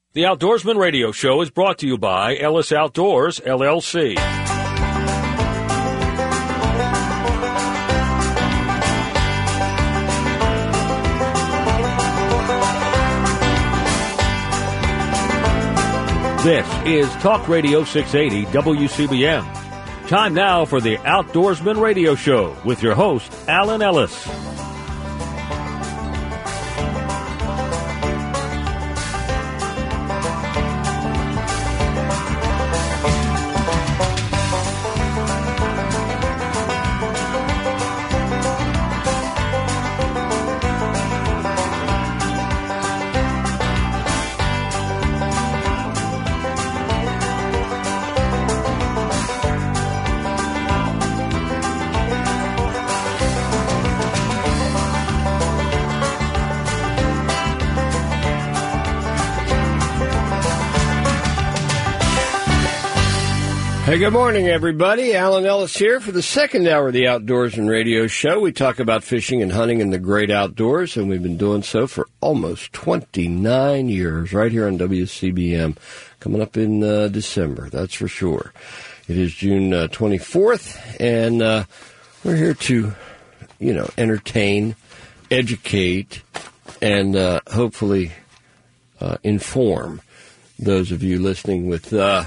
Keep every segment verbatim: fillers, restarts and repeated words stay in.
The Outdoorsman Radio Show is brought to you by Ellis Outdoors, L L C. This is Talk Radio six eighty W C B M. Time now for the Outdoorsman Radio Show with your host, Alan Ellis. Hey, good morning, everybody. Alan Ellis here for the second hour of the Outdoorsman Radio Show. We talk about fishing and hunting in the great outdoors, and we've been doing so for almost twenty-nine years right here on W C B M, coming up in uh, December, that's for sure. It is June uh, twenty-fourth, and uh, we're here to, you know, entertain, educate, and uh, hopefully uh, inform those of you listening with Uh,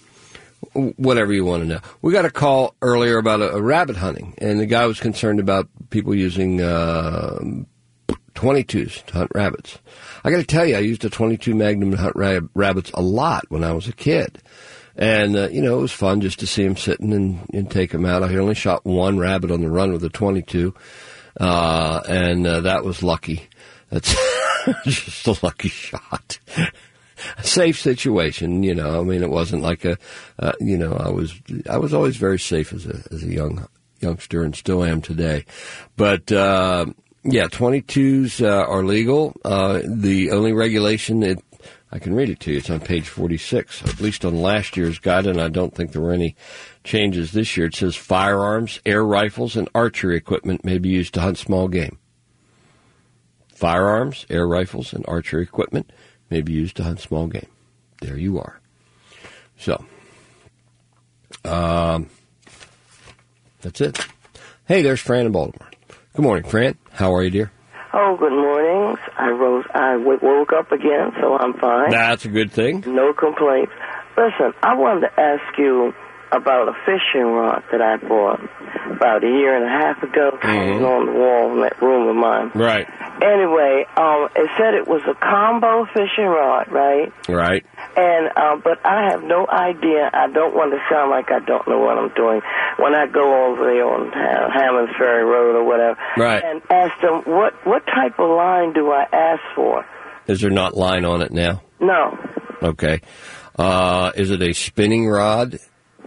whatever you want to know. We got a call earlier about a, a rabbit hunting, and the guy was concerned about people using uh, twenty-twos to hunt rabbits. I got to tell you, I used a twenty-two Magnum to hunt rab- rabbits a lot when I was a kid. And, uh, you know, it was fun just to see him sitting and, and take him out. I only shot one rabbit on the run with a twenty-two, uh, and uh, that was lucky. That's just a lucky shot. A safe situation, you know. I mean, it wasn't like a, uh, you know, I was, I was always very safe as a, as a young youngster, and still am today. But uh, yeah, twenty-twos uh, are legal. Uh, the only regulation, it, I can read it to you. It's on page forty-six, at least on last year's guide, and I don't think there were any changes this year. It says firearms, air rifles, and archery equipment may be used to hunt small game. Firearms, air rifles, and archery equipment may be used to hunt small game. There you are. So, um, that's it. Hey, there's Fran in Baltimore. Good morning, Fran. How are you, dear? Oh, good morning. I rose. I w- woke up again, so I'm fine. That's a good thing. No complaints. Listen, I wanted to ask you about a fishing rod that I bought about a year and a half ago. Mm-hmm. It was on the wall in that room of mine. Right. Anyway, um, it said it was a combo fishing rod, right? Right. And uh, but I have no idea. I don't want to sound like I don't know what I'm doing when I go over there on uh, Hammond's Ferry Road or whatever. Right. And ask them what what type of line do I ask for? Is there not line on it now? No. Okay. Uh, is it a spinning rod?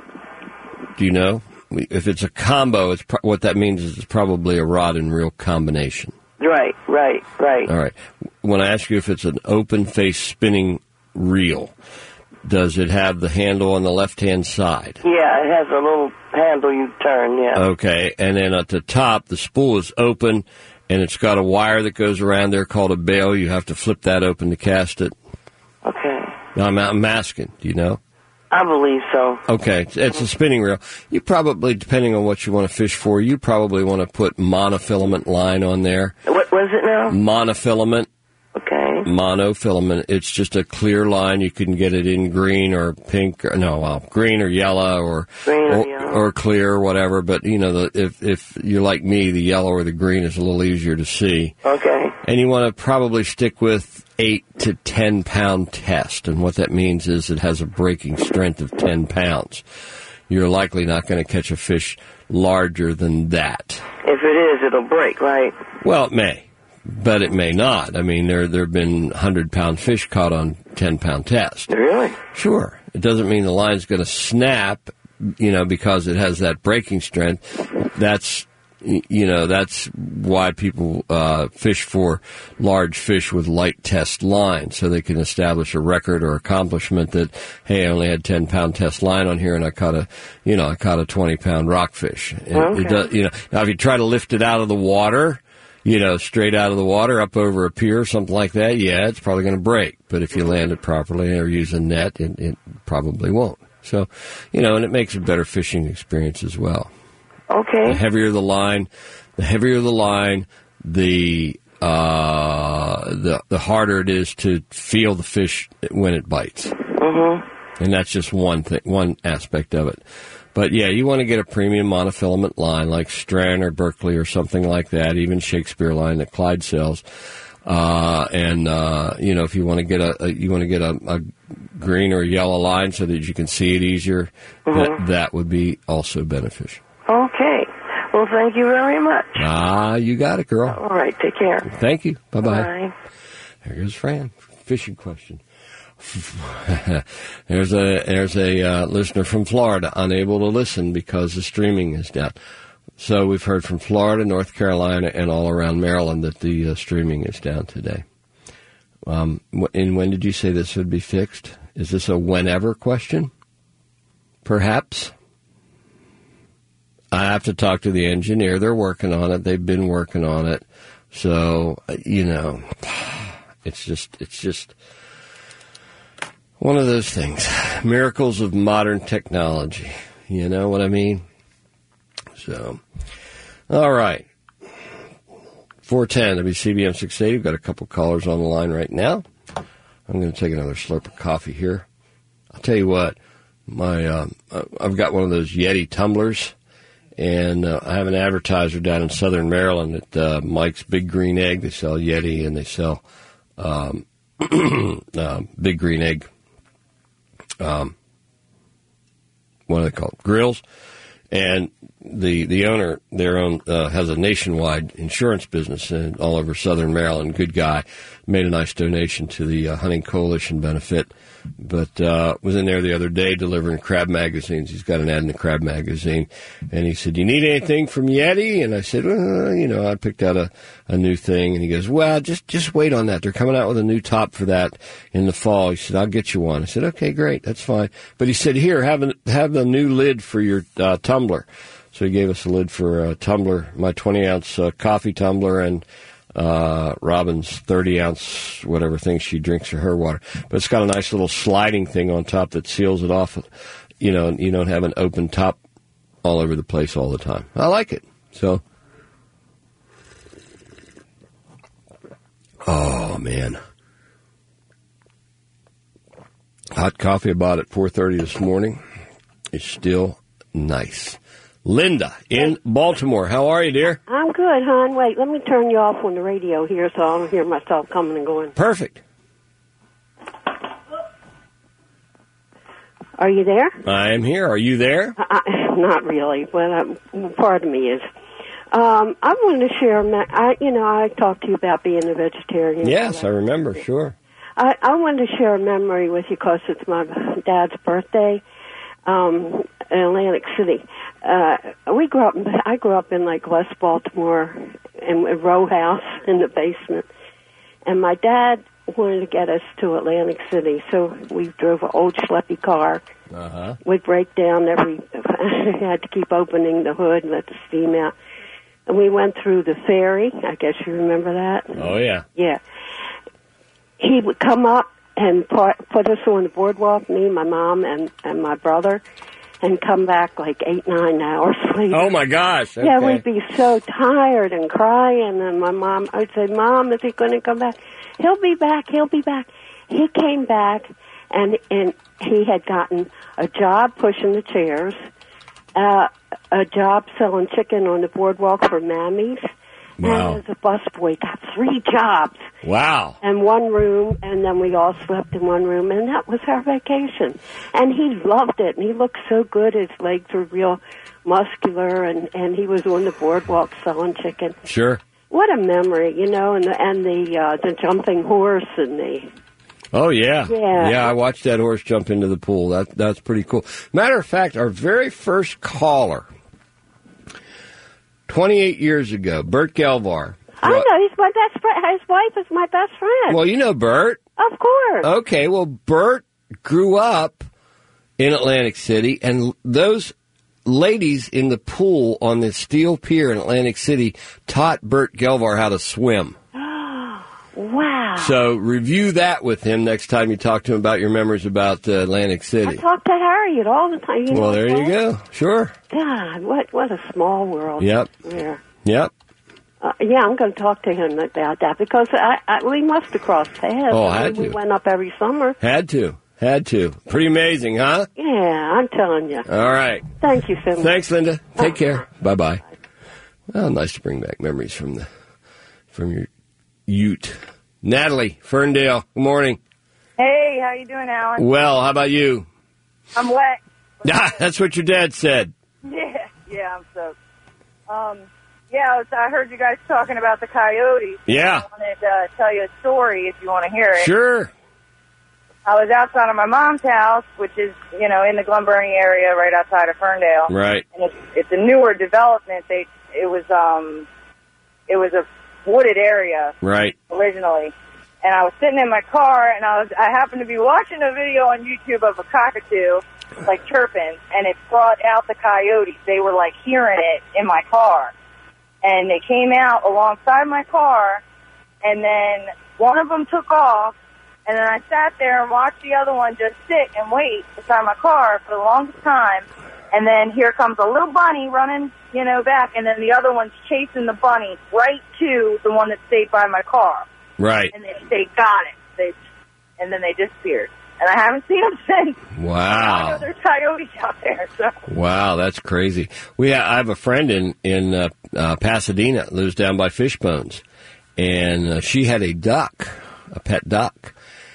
Do you know? If it's a combo, it's pro- what that means is it's probably a rod and reel combination. Right, right, right. All right. When I ask you if it's an open-face spinning reel, does it have the handle on the left-hand side? Yeah, it has a little handle you turn, yeah. Okay, and then at the top, the spool is open, and it's got a wire that goes around there called a bail. You have to flip that open to cast it. Okay. I'm, I'm asking. Do you know? I believe so. Okay, it's a spinning reel. You probably, depending on what you want to fish for, you probably want to put monofilament line on there. What was it now? Monofilament. Okay. Monofilament. It's just a clear line. You can get it in green or pink, or no, well, green or yellow or green or, or, yellow. or clear or whatever. But you know, the, if if you're like me, the yellow or the green is a little easier to see. Okay. And you want to probably stick with eight to ten pound test, and what that means is it has a breaking strength of ten pounds. You're likely not going to catch a fish larger than that. If it is, it'll break, right? Well, it may. But it may not. I mean, there there have been hundred-pound fish caught on ten-pound test. Really? Sure. It doesn't mean the line's going to snap, you know, because it has that breaking strength. That's, you know, that's why people uh, fish for large fish with light test line, so they can establish a record or accomplishment that, hey, I only had ten-pound test line on here, and I caught a, you know, I caught a twenty-pound rockfish. It, okay. it does, you know, now if you try to lift it out of the water, you know, straight out of the water up over a pier or something like that, yeah, it's probably going to break. But if you land it properly or use a net, it, it probably won't. So, you know, and it makes a better fishing experience as well. Okay. The heavier the line, the heavier the line, the uh, the the harder it is to feel the fish when it bites. Mm-hmm. And that's just one thing, one aspect of it. But yeah, you want to get a premium monofilament line like Strand or Berkeley or something like that, even Shakespeare line that Clyde sells. Uh, and uh, you know, if you want to get a, a you want to get a, a green or a yellow line so that you can see it easier, mm-hmm. that that would be also beneficial. Okay. Well, thank you very much. Ah, you got it, girl. All right. Take care. Thank you. Bye-bye. Bye. There goes Fran. Fishing question. there's a there's a uh, listener from Florida unable to listen because the streaming is down. So we've heard from Florida, North Carolina, and all around Maryland that the uh, streaming is down today. Um, and when did you say this would be fixed? Is this a whenever question? Perhaps. I have to talk to the engineer. They're working on it. They've been working on it. So, you know, it's just, it's just one of those things. Miracles of modern technology. You know what I mean? So, all right. four ten W C B M six eighty. We've got a couple callers on the line right now. I'm going to take another slurp of coffee here. I'll tell you what, my uh, I've got one of those Yeti tumblers. And uh, I have an advertiser down in southern Maryland at uh, Mike's Big Green Egg. They sell Yeti and they sell um, uh, Big Green Egg. Um, what are they called? Grills. And the the owner, their own, uh, has a nationwide insurance business in, all over southern Maryland. Good guy. Made a nice donation to the uh, Hunting Coalition benefit. But uh, was in there the other day delivering crab magazines. He's got an ad in the crab magazine. And he said, "You need anything from Yeti?" And I said, well, you know, I picked out a, a new thing. And he goes, "Well, just just wait on that. They're coming out with a new top for that in the fall." He said, "I'll get you one." I said, "Okay, great. That's fine." But he said, "Here, have a, have the new lid for your uh, tumbler." So he gave us a lid for a tumbler, my twenty-ounce uh, coffee tumbler, and uh, Robin's thirty-ounce whatever thing she drinks for her water. But it's got a nice little sliding thing on top that seals it off. You know, you don't have an open top all over the place all the time. I like it. So, oh, man. Hot coffee I bought at four thirty this morning is still nice. Linda in Baltimore. How are you, dear? I'm good, hon. Wait, let me turn you off on the radio here so I don't hear myself coming and going. Perfect. Are you there? I am here. Are you there? I, not really, but um, part of me is. Um, I wanted to share, I, you know, I talked to you about being a vegetarian. Yes, I remember, sure. I, I wanted to share a memory with you because it's my dad's birthday um, in Atlantic City. Uh, we grew up, I grew up in like West Baltimore in a row house in the basement. And my dad wanted to get us to Atlantic City, so we drove an old schleppy car. Uh-huh. We'd break down every, had to keep opening the hood and let the steam out. And we went through the ferry. I guess you remember that? Oh, yeah. Yeah. He would come up and put us on the boardwalk, me, my mom, and, and my brother, and come back like eight, nine hours later. Oh, my gosh. Okay. Yeah, we'd be so tired and crying, and my mom, I'd say, "Mom, is he going to come back?" "He'll be back, he'll be back." He came back, and, and he had gotten a job pushing the chairs, uh, a job selling chicken on the boardwalk for Mammy's. Wow. And as a busboy, got three jobs. Wow. And one room, and then we all slept in one room, and that was our vacation. And he loved it, and he looked so good. His legs were real muscular, and, and he was on the boardwalk selling chicken. Sure. What a memory, you know, and the, and the, uh, the jumping horse and the... Oh, yeah. Yeah. Yeah, I watched that horse jump into the pool. That That's pretty cool. Matter of fact, our very first caller... twenty-eight years ago, Bert Gelvar. I know, he's my best friend. His wife is my best friend. Well, you know Bert. Of course. Okay, well, Bert grew up in Atlantic City, and those ladies in the pool on the Steel Pier in Atlantic City taught Bert Gelvar how to swim. Wow. So review that with him next time you talk to him about your memories about uh, Atlantic City. I talk to Harriet all the time. You well, know there what? you go. Sure. God, what what a small world. Yep. There. Yep. Uh, yeah, I'm going to talk to him about that because I, I, we must have crossed paths. Oh, I had mean, to. We went up every summer. Had to. Had to. Pretty amazing, huh? Yeah, I'm telling you. All right. Thank you so much. Thanks, Linda. Take Oh. care. Bye-bye. Well, nice to bring back memories from the from your ute. Natalie, Ferndale, good morning. Hey, how you doing, Alan? Well, how about you? I'm wet. Ah, that's what your dad said. Yeah, yeah, I'm soaked. Um, yeah, I, was, I heard you guys talking about the coyotes. Yeah. I wanted to uh, tell you a story if you want to hear it. Sure. I was outside of my mom's house, which is, you know, in the Glen Burnie area right outside of Ferndale. Right. And it's, it's a newer development. They, it was, um, it was a wooded area. Right. Originally. And I was sitting in my car, and I was I happened to be watching a video on YouTube of a cockatoo, like, chirping, and it brought out the coyotes. They were, like, hearing it in my car. And they came out alongside my car, and then one of them took off, and then I sat there and watched the other one just sit and wait beside my car for the longest time. And then here comes a little bunny running, you know, back, and then the other one's chasing the bunny right to the one that stayed by my car. Right. And they, they got it. They, and then they disappeared. And I haven't seen them since. I know Wow. there's coyotes out there. So. Wow, that's crazy. We ha- I have a friend in in uh, uh, Pasadena, lives down by Fishbones, and uh, she had a duck, a pet duck,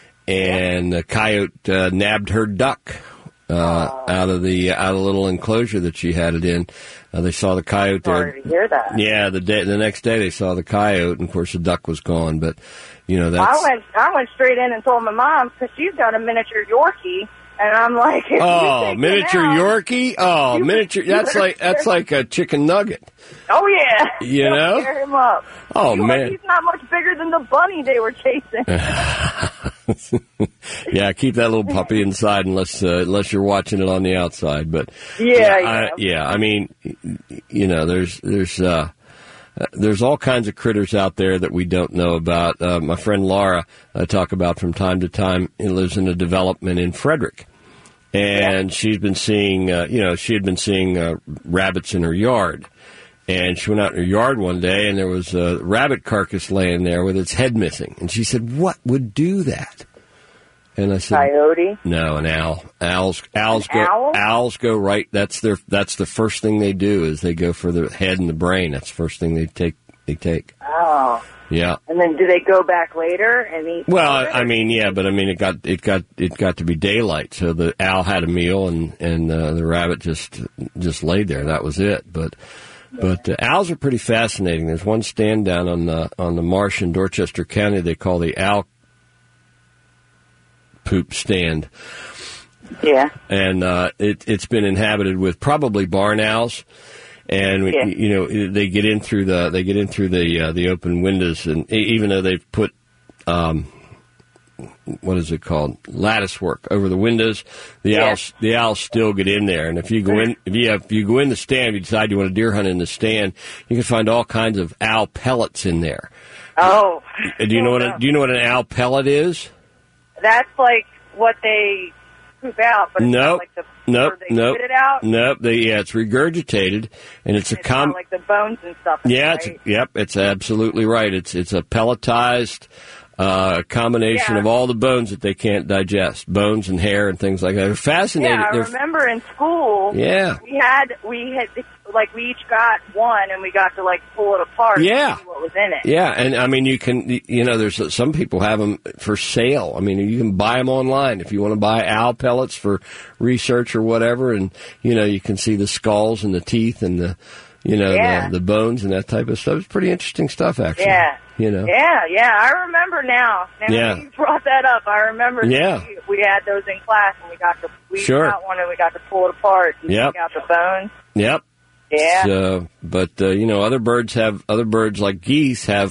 and the coyote uh, nabbed her duck. Uh, out of the out of the little enclosure that she had it in, uh, they saw the coyote there. Sorry to hear that. Yeah, the day the next day they saw the coyote, and of course the duck was gone. But you know that's. I went I went straight in and told my mom because she's got a miniature Yorkie, and I'm like, if you Oh, take miniature him out, Yorkie! Oh, you- miniature. you That's better- like that's like a chicken nugget. Oh yeah, You Don't know? tear him up. Oh, He's man. like, he's not much bigger than the bunny they were chasing. Yeah, keep that little puppy inside unless uh, unless you're watching it on the outside. But Yeah, I, yeah. yeah. I mean, you know, there's there's uh, there's all kinds of critters out there that we don't know about. Uh, my friend Laura, I talk about from time to time. He lives in a development in Frederick, and she's been seeing, uh, you know, she had been seeing uh, rabbits in her yard. And she went out in her yard one day, and there was a rabbit carcass laying there with its head missing. And she said, "What would do that?" And I said, Coyote. "No, an owl. Owls, owls An go. owl? Owls go right. That's their. That's the first thing they do is they go for the head and the brain. That's the first thing they take. They take. Oh. Yeah. And then do they go back later and eat? Well, some of it? I mean, yeah, but I mean, it got it got it got to be daylight, so the owl had a meal, and and uh, the rabbit just just laid there. That was it. But. But uh, owls are pretty fascinating. There's one stand down on the on the marsh in Dorchester County they call the owl poop stand, Yeah. and uh, it, it's been inhabited with probably barn owls. And Yeah. you know they get in through the they get in through the uh, the open windows, and even though they've put um, what is it called lattice work over the windows, the Yeah. owls the owls still get in there. And if you go in if you have, if you go in the stand, if you decide you want to deer hunt in the stand, you can find all kinds of owl pellets in there. Oh. Uh, Do you know what a, do you know what an owl pellet is? That's like what they poop out, but it's Nope. not like the Nope. or they Nope. spit it out. Nope. They, yeah, it's regurgitated, and it's a It's com. not like the bones and stuff. Yeah, right? it's, yep, it's absolutely right. It's it's a pelletized uh, combination Yeah. of all the bones that they can't digest, bones and hair and things like that. They're fascinating. Yeah, I They're, remember in school. Yeah. we had we had like we each got one, and we got to like pull it apart. Yeah. and see what was in it. Yeah, and I mean, you can, you know, there's some people have them for sale. I mean, you can buy them online if you want to buy owl pellets for research or whatever, and you know, you can see the skulls and the teeth and the, you know, Yeah. the, the bones and that type of stuff. It's pretty interesting stuff, actually. Yeah. You know. Yeah, yeah, I remember now. Now Yeah. that you brought that up, I remember. Yeah. we, we had those in class, and we got to we Sure. got one, and we got to pull it apart and Yep. take out the bones. Yep. Yeah. So, but uh, you know, other birds have other birds like geese have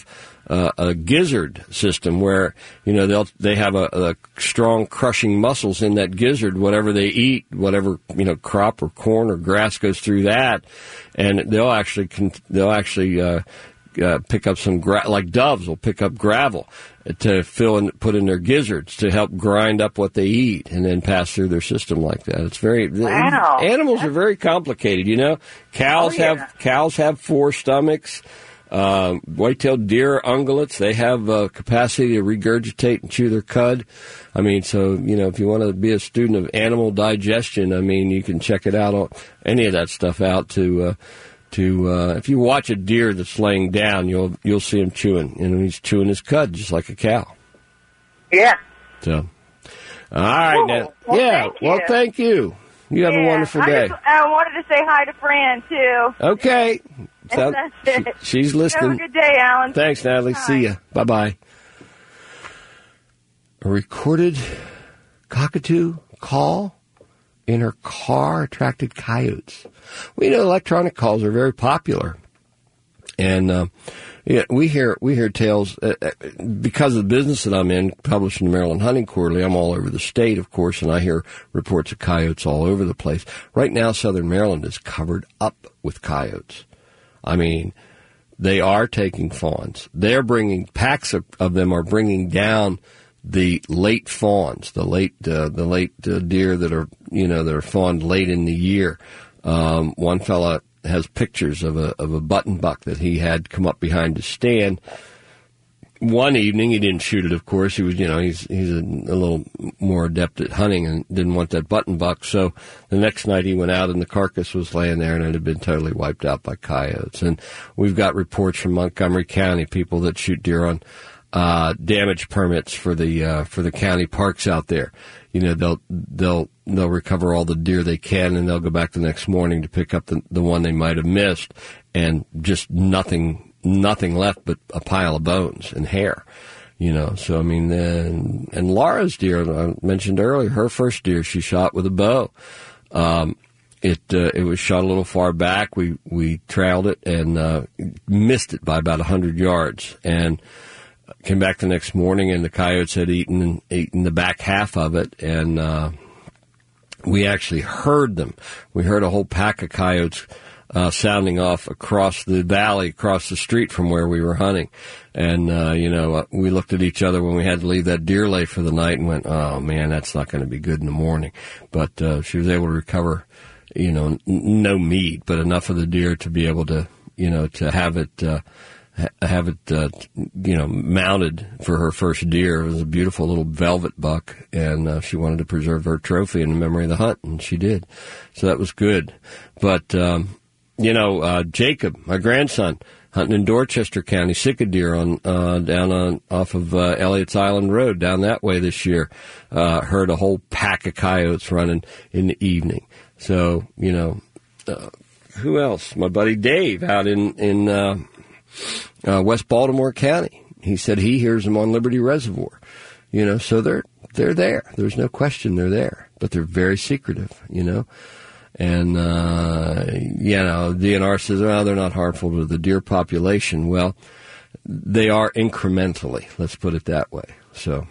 uh, a gizzard system where, you know, they'll they have a, a strong crushing muscles in that gizzard. Whatever they eat, whatever, you know, crop or corn or grass goes through that, and they'll actually they'll actually uh, uh, pick up some gra- like doves will pick up gravel to fill and put in their gizzards to help grind up what they eat and then pass through their system like that. It's very wow. Animals are very complicated, you know. Cows oh, yeah. have cows have four stomachs. Uh, white-tailed deer, ungulates, they have uh, capacity to regurgitate and chew their cud. I mean, so, you know, if you want to be a student of animal digestion, I mean, you can check it out, any of that stuff out to, uh, to, uh, if you watch a deer that's laying down, you'll, you'll see him chewing. You know, he's chewing his cud just like a cow. Yeah. So, all right, cool. now. Well, yeah, thank you. well, thank you. You have yeah. a wonderful I day. Just, I wanted to say hi to Fran, too. Okay. So, That's it. she, she's listening. Have a good day, Alan. Thanks, Natalie. Bye. See ya. Bye-bye. A recorded cockatoo call in her car attracted coyotes. We know electronic calls are very popular. And uh, yeah, we hear we hear tales, uh, because of the business that I'm in, publishing the Maryland Hunting Quarterly. I'm all over the state, of course, and I hear reports of coyotes all over the place. Right now, southern Maryland is covered up with coyotes. I mean, they are taking fawns. They're bringing, packs of, of them are bringing down the late fawns, the late uh, the late uh, deer that are, you know, that are fawned late in the year. Um, one fella has pictures of a of a button buck that he had come up behind his stand. One evening, he didn't shoot it, of course. He was, you know, he's he's a, a little more adept at hunting and didn't want that button buck. So the next night he went out and the carcass was laying there and it had been totally wiped out by coyotes. And we've got reports from Montgomery County, people that shoot deer on uh damage permits for the uh for the county parks out there. You know, they'll they'll they'll recover all the deer they can and they'll go back the next morning to pick up the the one they might have missed, and just nothing nothing left but a pile of bones and hair. You know, so I mean, and, and Laura's deer I mentioned earlier, her first deer she shot with a bow. Um It uh, it was shot a little far back. We we trailed it and uh, missed it by about a hundred yards, and came back the next morning, and the coyotes had eaten eaten the back half of it, and uh, we actually heard them. We heard a whole pack of coyotes uh, sounding off across the valley, across the street from where we were hunting. And, uh, you know, uh, we looked at each other when we had to leave that deer lay for the night and went, oh, man, that's not going to be good in the morning. But uh, she was able to recover, you know, n- no meat, but enough of the deer to be able to, you know, to have it uh, have it, uh, you know, mounted for her first deer. It was a beautiful little velvet buck, and uh, she wanted to preserve her trophy in memory of the hunt, and she did. So that was good. But, um, you know, uh, Jacob, my grandson, hunting in Dorchester County, sick of deer on, uh, down on, off of, uh, Elliott's Island Road, down that way this year, uh, heard a whole pack of coyotes running in the evening. So, you know, uh, who else? My buddy Dave out in, in, uh, Uh, West Baltimore County. He said he hears them on Liberty Reservoir. You know, so they're they're there. There's no question they're there, but they're very secretive. You know, and uh, you know, D N R says, well, they're not harmful to the deer population. Well, they are incrementally. Let's put it that way. So.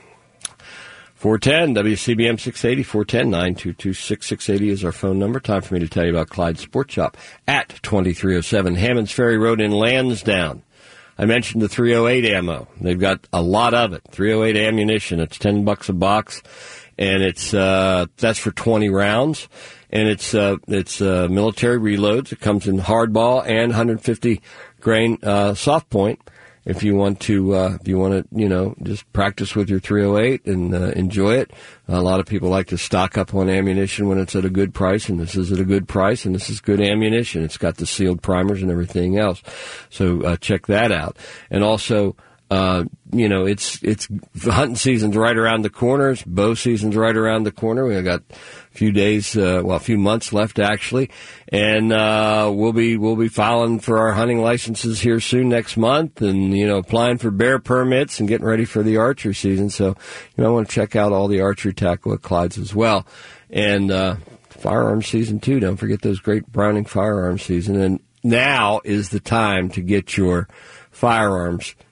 four ten W C B M six eighty, four ten, nine two two, six six eight zero is our phone number. Time for me to tell you about Clyde Sports Shop at twenty-three oh seven Hammonds Ferry Road in Lansdowne. I mentioned the three oh eight ammo. They've got a lot of it. three oh eight ammunition. It's ten bucks a box, and it's uh that's for twenty rounds. And it's uh it's uh military reloads. It comes in hardball and one hundred fifty grain uh soft point. If you want to, uh, if you want to, you know, just practice with your three oh eight and uh, enjoy it. A lot of people like to stock up on ammunition when it's at a good price, and this is at a good price, and this is good ammunition. It's got the sealed primers and everything else. So uh, check that out. And also, uh, you know, it's it's hunting season's right around the corner. Bow season's right around the corner. We've got a few days, uh, well, a few months left actually, and uh, we'll be we'll be filing for our hunting licenses here soon next month, and you know, applying for bear permits and getting ready for the archery season. So, you know, I want to check out all the archery tackle at Clyde's as well, and uh, firearms season too. Don't forget those great Browning firearms season. And now is the time to get your firearms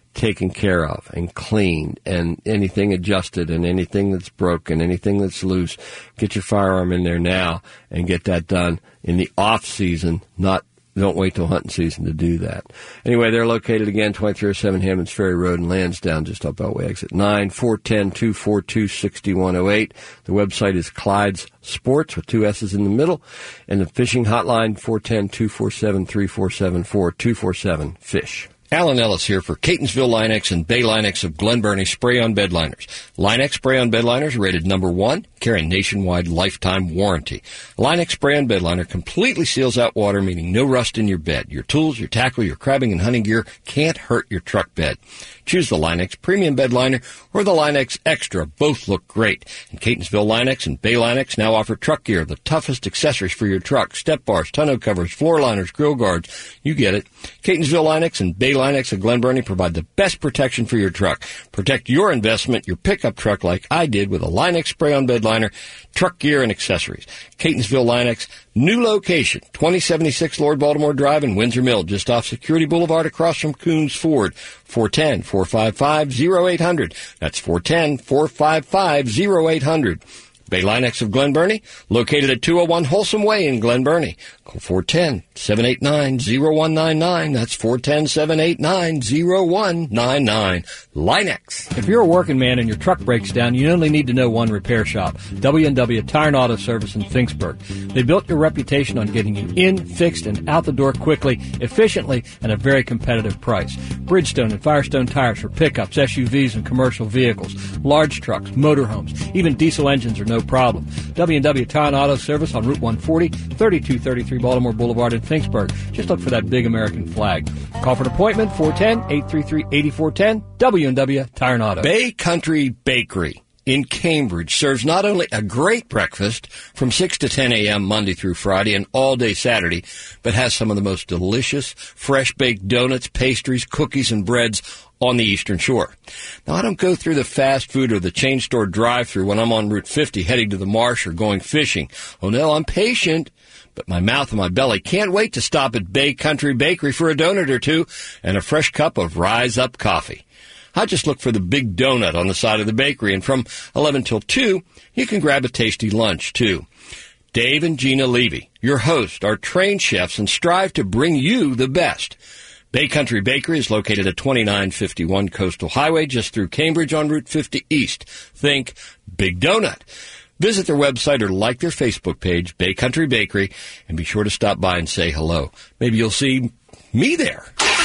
taken care of and cleaned and anything adjusted and anything that's broken, anything that's loose. Get your firearm in there now and get that done in the off season, not don't wait till hunting season to do that. Anyway, they're located again, twenty-three oh seven Hammonds Ferry Road in Lansdowne, just up Beltway exit nine, four one zero, two four two, six one zero eight. The website is Clyde's Sports with two S's in the middle. And the fishing hotline, four one zero, two four seven, three four seven four, two four seven, FISH. Alan Ellis here for Catonsville Line-X and Bay Line-X of Glen Burnie Spray-On Bed Liners. Line-X Spray-On Bed Liners rated number one, carry a nationwide lifetime warranty. Line-X Spray-On Bed Liner completely seals out water, meaning no rust in your bed. Your tools, your tackle, your crabbing and hunting gear can't hurt your truck bed. Choose the Line-X Premium Bed Liner or the Line-X Extra. Both look great. And Catonsville Line-X and Bay Line-X now offer truck gear, the toughest accessories for your truck, step bars, tonneau covers, floor liners, grill guards. You get it. Catonsville Line-X and Bay Line-X of Glen Burnie provide the best protection for your truck. Protect your investment, your pickup truck like I did with a Line-X Spray-On Bed Liner, truck gear, and accessories. Catonsville Line-X, new location, twenty seventy-six Lord Baltimore Drive in Windsor Mill, just off Security Boulevard across from Coons Ford. four one zero, four five five, zero eight zero zero. That's four one zero, four five five, zero eight zero zero. Bay Line-X of Glen Burnie, located at two oh one Wholesome Way in Glen Burnie. Call four one zero, seven eight nine, zero one nine nine. That's four one zero, seven eight nine, zero one nine nine. Line-X. If you're a working man and your truck breaks down, you only need to know one repair shop, W and W Tire and Auto Service in Finksburg. They built their reputation on getting you in, fixed, and out the door quickly, efficiently, and at a very competitive price. Bridgestone and Firestone tires for pickups, S U Vs, and commercial vehicles, large trucks, motorhomes, even diesel engines are no problem. W and W Tire and Auto Service on Route one forty, thirty-two thirty-three Baltimore Boulevard in Finksburg. Just look for that big American flag. Call for an appointment, four one zero, eight three three, eight four one zero, W and W Tire and Auto. Bay Country Bakery in Cambridge serves not only a great breakfast from six to ten a.m. Monday through Friday and all day Saturday, but has some of the most delicious fresh-baked donuts, pastries, cookies, and breads on the Eastern Shore. Now, I don't go through the fast food or the chain store drive-thru when I'm on Route fifty heading to the marsh or going fishing. Oh, no, I'm patient, but my mouth and my belly can't wait to stop at Bay Country Bakery for a donut or two and a fresh cup of Rise Up coffee. I just look for the big donut on the side of the bakery, and from eleven till two, you can grab a tasty lunch, too. Dave and Gina Levy, your hosts, are trained chefs and strive to bring you the best. Bay Country Bakery is located at twenty-nine fifty-one Coastal Highway, just through Cambridge on Route fifty East. Think Big Donut. Visit their website or like their Facebook page, Bay Country Bakery, and be sure to stop by and say hello. Maybe you'll see me there.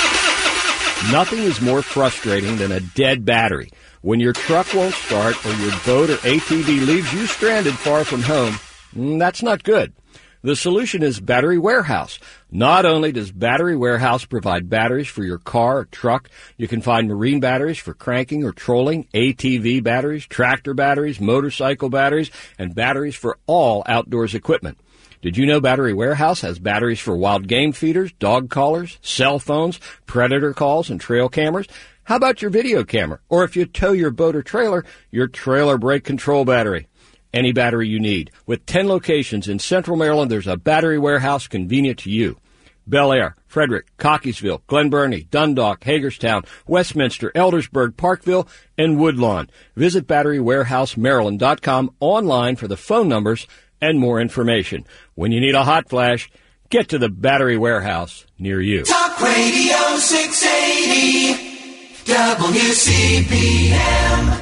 Nothing is more frustrating than a dead battery. When your truck won't start or your boat or A T V leaves you stranded far from home, that's not good. The solution is Battery Warehouse. Not only does Battery Warehouse provide batteries for your car or truck, you can find marine batteries for cranking or trolling, A T V batteries, tractor batteries, motorcycle batteries, and batteries for all outdoors equipment. Did you know Battery Warehouse has batteries for wild game feeders, dog collars, cell phones, predator calls, and trail cameras? How about your video camera? Or if you tow your boat or trailer, your trailer brake control battery. Any battery you need. With ten locations in Central Maryland, there's a Battery Warehouse convenient to you. Bel Air, Frederick, Cockeysville, Glen Burnie, Dundalk, Hagerstown, Westminster, Eldersburg, Parkville, and Woodlawn. Visit battery warehouse maryland dot com online for the phone numbers and more information. When you need a hot flash, get to the Battery Warehouse near you. Talk Radio six eighty, W C B M.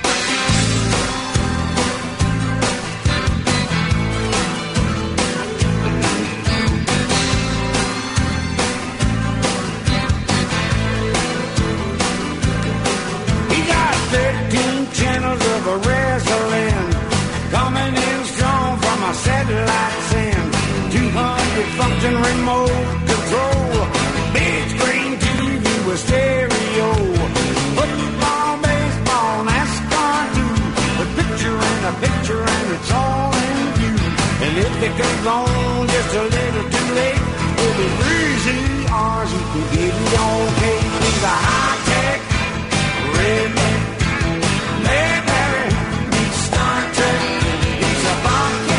Satellites in two hundred function remote control, big screen T V with stereo, football, baseball, NASCAR too, a picture and a picture and it's all in view. And if it comes on just a little too late, with the three Z Rs you can get it on tape. He's a high-tech redneck. Mayberry meets Star Trek. He's a Bobcat.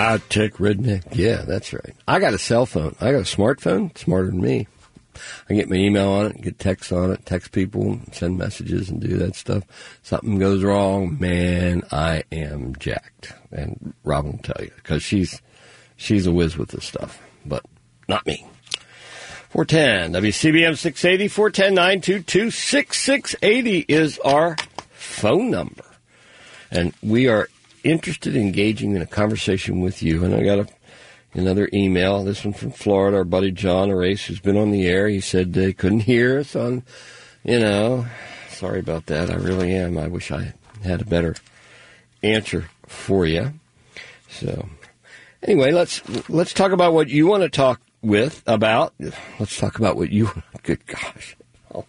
High-tech redneck. Yeah, that's right. I got a cell phone. I got a smartphone. Smarter than me. I get my email on it, get text on it, text people, send messages, and do that stuff. Something goes wrong, man, I am jacked. And Robin will tell you, because she's she's a whiz with this stuff, but not me. four ten, W C B M six eighty, four one zero, nine two two, six six eight zero is our phone number. And we are interested in engaging in a conversation with you. And I got a Another email, this one from Florida, our buddy John Arace, who's been on the air. He said they couldn't hear us on, you know, sorry about that. I really am. I wish I had a better answer for you. So, anyway, let's let's talk about what you want to talk with about. Let's talk about what you, good gosh. Oh,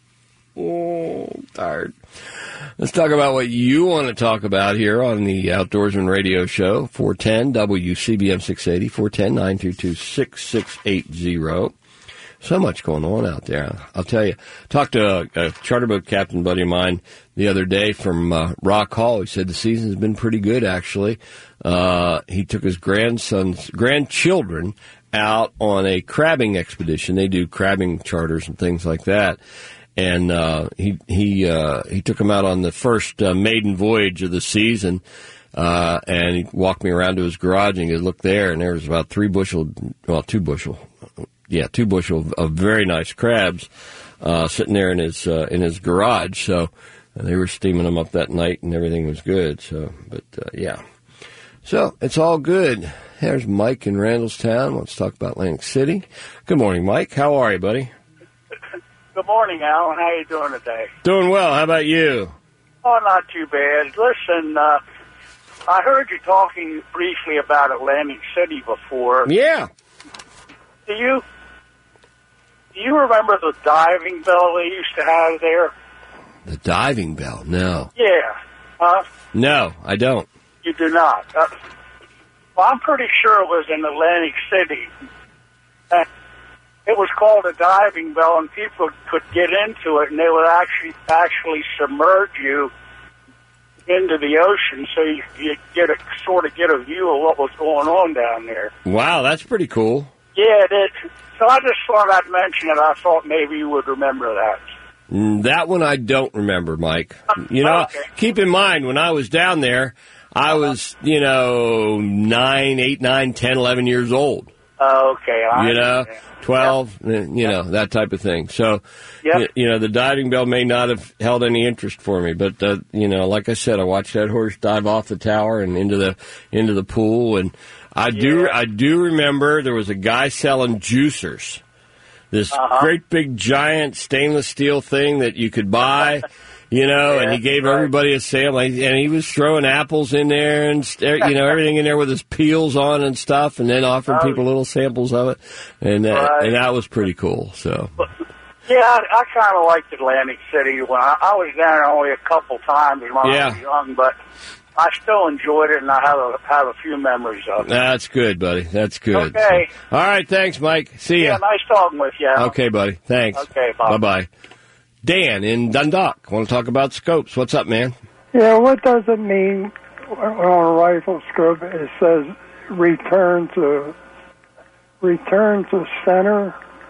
oh I'm tired. Let's talk about what you want to talk about here on the Outdoorsman Radio Show, four ten W C B M six eighty, four one zero, nine two two, six six eight zero. So much going on out there. I'll tell you. Talked to a, a charter boat captain buddy of mine the other day from uh, Rock Hall. He said the season's been pretty good, actually. Uh, he took his grandsons, grandchildren out on a crabbing expedition. They do crabbing charters and things like that. And uh, he he uh, he took him out on the first uh, maiden voyage of the season, uh, and he walked me around to his garage and he looked there, and there was about three bushel, well, two bushel, yeah, two bushel of, of very nice crabs uh, sitting there in his uh, in his garage. So uh, they were steaming them up that night, and everything was good. So, but uh, yeah, so it's all good. There's Mike in Randallstown. Let's talk about Atlantic City. Good morning, Mike. How are you, buddy? Good morning, Alan. How you doing today? Doing well. How about you? Oh, not too bad. Listen, uh, I heard you talking briefly about Atlantic City before. Yeah. Do you do you remember the diving bell they used to have there? The diving bell? No. Yeah. Huh? No, I don't. You do not. Uh, well, I'm pretty sure it was in Atlantic City. Uh, It was called a diving bell, and people could get into it, and they would actually actually submerge you into the ocean, so you, you get a sort of get a view of what was going on down there. Wow, that's pretty cool. Yeah, it is. So I just thought I'd mention it. I thought maybe you would remember that. Mm, that one I don't remember, Mike. You know, Okay. keep in mind, when I was down there, I was, you know, nine, eight, nine, ten, eleven years old. Okay, I You know, understand. twelve, Yep. you know, that type of thing. So, Yep. y- you know, the diving bell may not have held any interest for me, but, uh, you know, like I said, I watched that horse dive off the tower and into the, into the pool. And I do, Yeah. I do remember there was a guy selling juicers, this Uh-huh. great big giant stainless steel thing that you could buy. You know, Yeah, and he gave right. everybody a sample, and he was throwing apples in there and, you know, everything in there with his peels on and stuff, and then offering Oh. people little samples of it, and uh, Right. and that was pretty cool, so. Yeah, I, I kind of liked Atlantic City. When I, I was down there only a couple times when I Yeah. was young, but I still enjoyed it, and I have a, have a few memories of it. That's good, buddy. That's good. Okay. All right, thanks, Mike. See ya. Yeah, nice talking with you. Al. Okay, buddy. Thanks. Okay, bye. Bye-bye. Dan in Dundalk. Want to talk about scopes. What's up, man? Yeah, what does it mean on a rifle scope? It says return to return to center.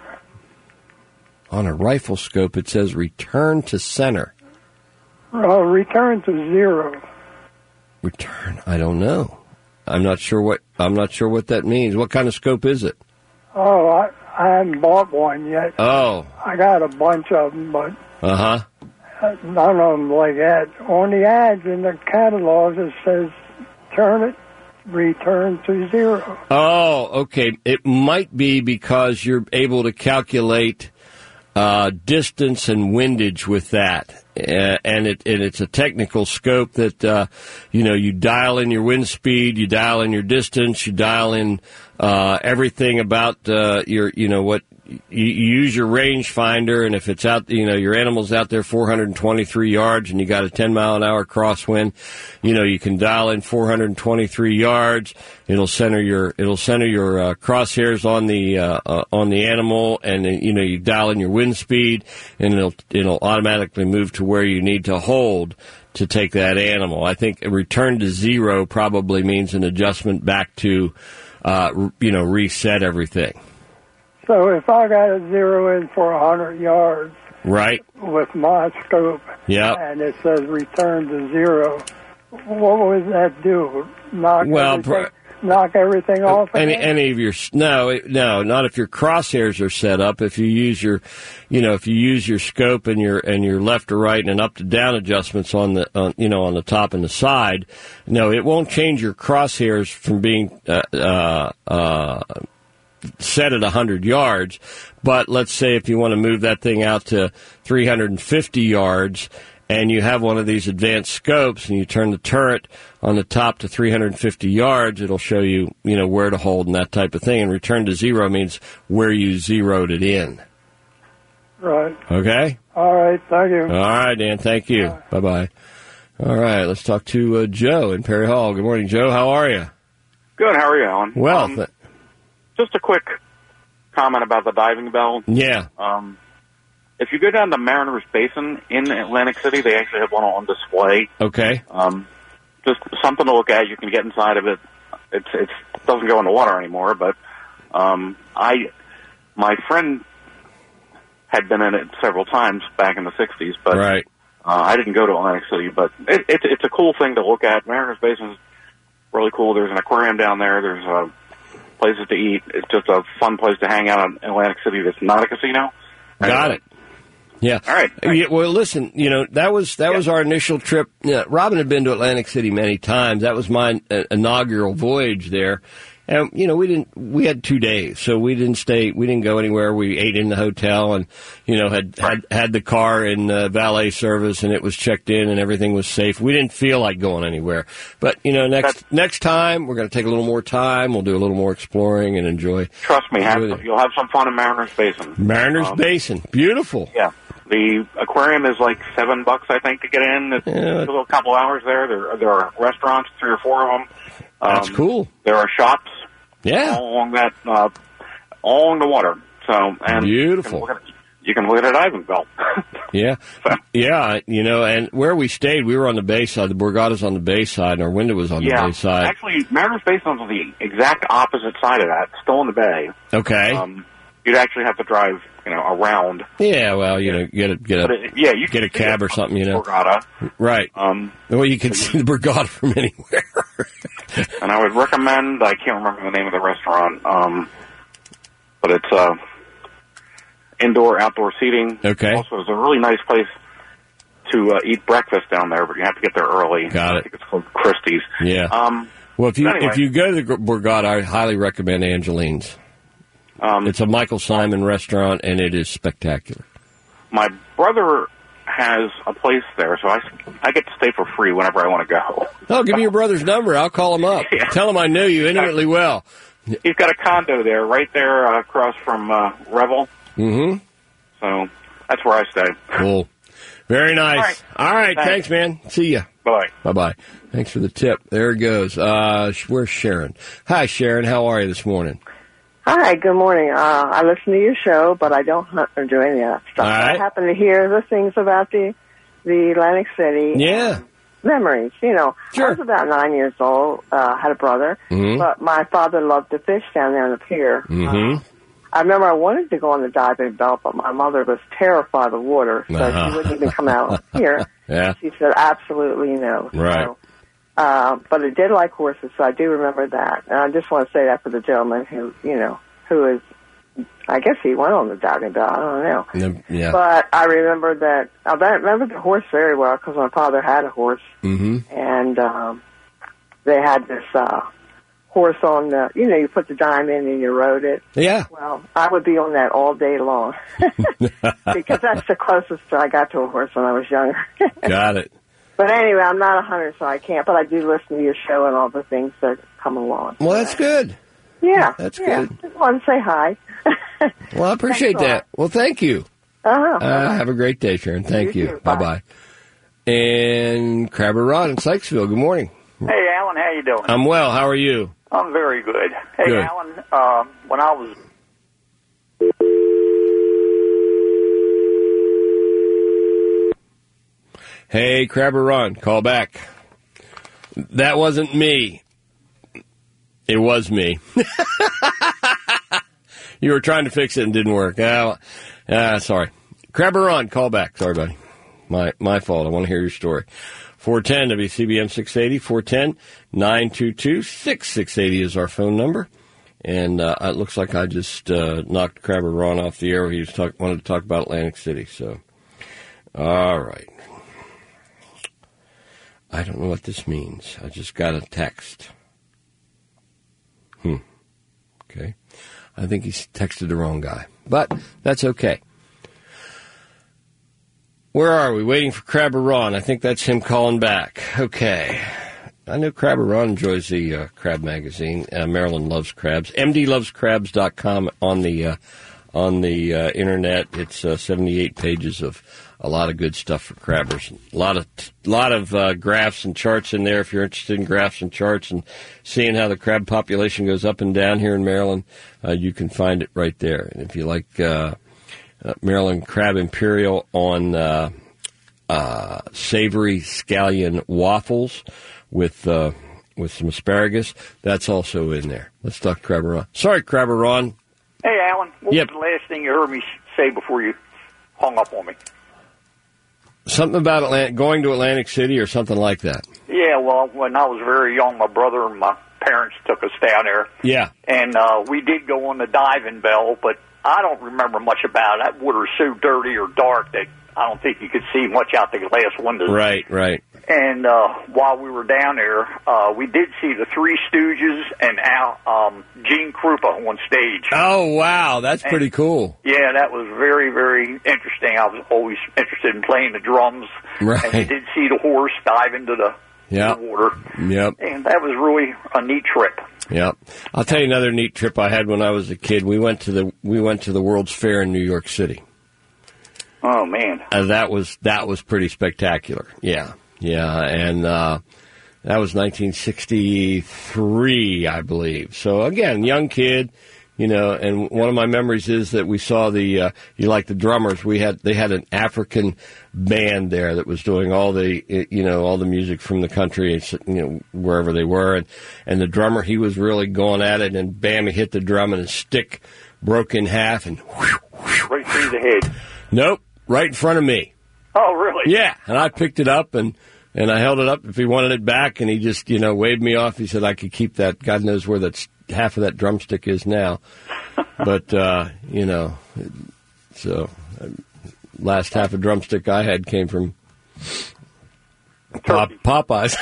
On a rifle scope, it says return to center. Uh, return to zero. Return. I don't know. I'm not sure what. I'm not sure what that means. What kind of scope is it? Oh, I, I haven't bought one yet. Oh. I got a bunch of them, but Uh huh. none of them like that. On the ads in the catalogs, it says turn it, return to zero. Oh, okay. It might be because you're able to calculate uh, distance and windage with that, uh, and it and it's a technical scope that uh, you know you dial in your wind speed, you dial in your distance, you dial in uh, everything about uh, your you know what you, you use your rangefinder, and if it's out, you know, your animal's out there four hundred twenty-three yards, and you got a ten mile an hour crosswind, you know, you can dial in four hundred twenty-three yards. It'll center your it'll center your uh, crosshairs on the uh, uh, on the animal, and then, you know, you dial in your wind speed, and it'll it'll automatically move to where you need to hold to take that animal. I think a return to zero probably means an adjustment back to, uh, you know, reset everything. So if I got a zero in for one hundred yards, right, with my scope, yep, and it says return to zero, what would that do? Knock well, everything, pr- knock everything off? Any again? any of your no it- no not if your crosshairs are set up. If you use your, you know, if you use your scope and your and your left to right and up to down adjustments on the on, you know on the top and the side, no, it won't change your crosshairs from being uh, uh, uh, set at one hundred yards. But let's say if you want to move that thing out to three hundred fifty yards, and you have one of these advanced scopes, and you turn the turret on the top to three hundred fifty yards, it'll show you, you know, where to hold and that type of thing. And return to zero means where you zeroed it in. Right. Okay? All right, thank you. All right, Dan, thank you. Bye. Bye-bye. All right, let's talk to uh, Joe in Perry Hall. Good morning, Joe. How are you? Good. How are you, Alan? Well, um, th- just a quick comment about the diving bell. Yeah. Um, if you go down to Mariners Basin in Atlantic City, they actually have one on display. Okay. Um, just something to look at. You can get inside of it. It's it's it doesn't go in the water anymore, but um, I my friend had been in it several times back in the sixties, but right. uh, I didn't go to Atlantic City. But it, it's it's a cool thing to look at. Mariners Basin is really cool. There's an aquarium down there. There's uh, places to eat. It's just a fun place to hang out in Atlantic City. That's not a casino. Got it. Yeah. All right. Yeah, well, listen, you know, that was that yeah. was our initial trip. Yeah, Robin had been to Atlantic City many times. That was my uh, inaugural voyage there. And, you know, we didn't, we had two days, so we didn't stay, we didn't go anywhere. We ate in the hotel and, you know, had, had, had the car in uh, valet service, and it was checked in and everything was safe. We didn't feel like going anywhere. But, you know, next, That's, next time, we're going to take a little more time. We'll do a little more exploring and enjoy. Trust me, have, you'll have some fun in Mariners Basin. Mariners um, Basin. Beautiful. Yeah. The aquarium is like seven bucks, I think, to get in. It's yeah. a little couple hours there. There, there are restaurants, three or four of them. Um, That's cool. There are shops. Yeah. All along that, uh, all along the water. So, and beautiful. You can look at, you can look at a diving bell. yeah. So. Yeah, you know, and where we stayed, we were on the bay side. The Borgata's on the bay side, and our window was on yeah. the bay side. Actually, Mariners Basin's on the exact opposite side of that, still in the bay. Okay. Um, you'd actually have to drive, you know, around. Yeah, well, you know, get a get a it, yeah, you get a cab or something, you know. Borgata. Right. Um, well, you can see the Borgata from anywhere. And I would recommend, I can't remember the name of the restaurant, um, but it's uh, indoor, outdoor seating. Okay. Also, it's a really nice place to uh, eat breakfast down there, but you have to get there early. Got I it. think it's called Christie's. Yeah. Um, well, if you anyway. if you go to the Borgata, I highly recommend Angeline's. Um, it's a Michael Simon restaurant, and it is spectacular. My brother has a place there, so I, I get to stay for free whenever I want to go. Oh, give me your brother's number. I'll call him up. Yeah. Tell him I know you intimately well. He's got a condo there, right there uh, across from uh, Revel. Mm-hmm. So that's where I stay. Cool. Very nice. All right, All right thanks. thanks, man. See ya. Bye-bye. Bye-bye. Thanks for the tip. There it goes. Uh, where's Sharon? Hi, Sharon. How are you this morning? Hi, good morning. Uh, I listen to your show, but I don't hunt or do any of that stuff. All right. I happen to hear the things about the the Atlantic City. Yeah. Memories, you know. Sure. I was about nine years old, uh, had a brother, mm-hmm. but my father loved to fish down there on the pier. Mm-hmm. Uh, I remember I wanted to go on the diving bell, but my mother was terrified of water, so uh-huh. she wouldn't even come out here. Yeah. She said, absolutely no. Right. So, uh, but I did like horses, so I do remember that. And I just want to say that for the gentleman who, you know, who is, I guess he went on the diving bell, I don't know. Yeah. But I remember that, I remember the horse very well because my father had a horse. Mm-hmm. And um, they had this uh, horse on the, you know, you put the dime in and you rode it. Yeah. Well, I would be on that all day long because that's the closest I got to a horse when I was younger. Got it. But anyway, I'm not a hunter, so I can't. But I do listen to your show and all the things that come along. Well, that's good. Yeah. That's yeah. good. Just want to say hi. Well, I appreciate that. Well, thank you. Uh-huh. Uh, have a great day, Sharon. Thank you. You too. Bye bye. And Crabber Ron in Sykesville. Good morning. Hey, Alan, how you doing? I'm well. How are you? I'm very good. Hey, Good. Alan, uh, when I was... Hey, Crabber Ron, call back. That wasn't me. It was me. You were trying to fix it and didn't work. Oh, uh, sorry. Crabber Ron, call back. Sorry, buddy. My my fault. I want to hear your story. four one zero W C B M six eighty, four one zero, nine two two, six six eight zero is our phone number. And uh, it looks like I just uh, knocked Crabber Ron off the air. He was talk, wanted to talk about Atlantic City. So, all right. I don't know what this means. I just got a text. Hmm. Okay. I think he's texted the wrong guy. But that's okay. Where are we? Waiting for Crabber Ron. I think that's him calling back. Okay. I know Crabber Ron enjoys the uh, Crab magazine. Uh, Maryland Loves Crabs. M D loves crabs dot com on the uh, on the uh, internet. It's uh, seventy-eight pages of a lot of good stuff for crabbers. A lot of lot of uh, graphs and charts in there. If you're interested in graphs and charts and seeing how the crab population goes up and down here in Maryland, uh, you can find it right there. And if you like uh, uh, Maryland Crab Imperial on uh, uh, savory scallion waffles with uh, with some asparagus, that's also in there. Let's talk Crabber Ron. Sorry, Crabber Ron. Hey, Alan, what Yep. was the last thing you heard me say before you hung up on me? Something about Atlantic, going to Atlantic City or something like that. Yeah, well, when I was very young, my brother and my parents took us down there. Yeah. And uh, we did go on the diving bell, but I don't remember much about it. That water's so dirty or dark that I don't think you could see much out the glass windows. Right, right. And uh, while we were down there, uh, we did see the Three Stooges and Al, um, Gene Krupa on stage. Oh, wow. That's And- pretty cool. Yeah, that was very, very interesting. I was always interested in playing the drums. Right. And we did see the horse dive into the, Yep. the water. Yep. And that was really a neat trip. Yep. I'll tell you another neat trip I had when I was a kid. We went to the we went to the World's Fair in New York City. Oh, man. Uh, that was that was pretty spectacular. Yeah. Yeah, and uh, that was nineteen sixty-three, I believe. So, again, young kid, you know, and one of my memories is that we saw the, uh, you like the drummers, we had, they had an African band there that was doing all the, you know, all the music from the country, you know, wherever they were, and, and the drummer, he was really going at it, and bam, he hit the drum, and his stick broke in half, and whew, whew, Right through the head. Nope, right in front of me. Oh, really? Yeah, and I picked it up, and, and I held it up if he wanted it back, and he just, you know, waved me off. He said I could keep that. God knows where that's half of that drumstick is now. But, uh, you know, so uh, last half a drumstick I had came from Pop, Popeyes.